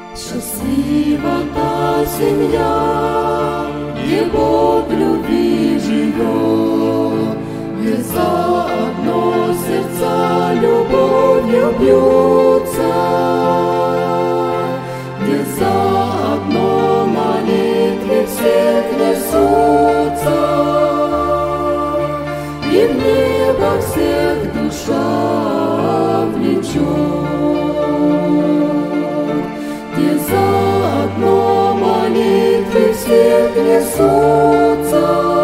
Счастлива та семья, где Бог любви живет, где заодно сердца любовью бьются, где заодно молитвы всех несутся, и в небо всех душа влечет. Заодно молитвы всех несутся,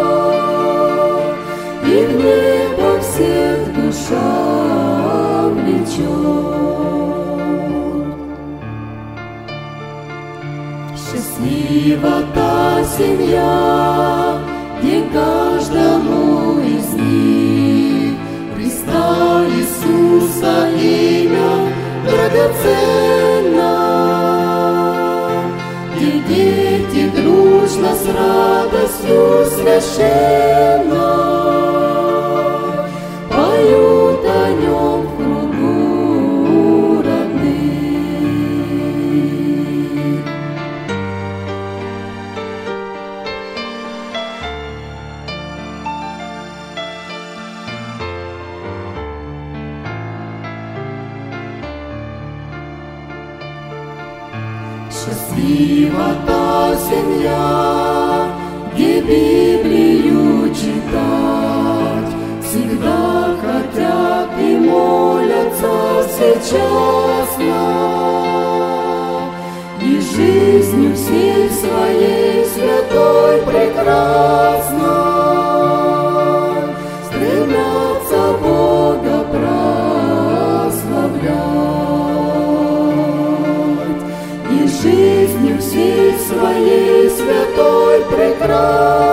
и в небо всех душа влечет. Счастлива та семья, где каждому из них Христа Иисуса имя драгоценно. Дети дружно с радостью священно поют о нем в кругу родных. Счастлива та семья, где Библию читать всегда хотят и молятся всечасно, и жизнью всей своей святой прекрасной стремятся Бога прославлять. Жизнью всей своей святой прекрасной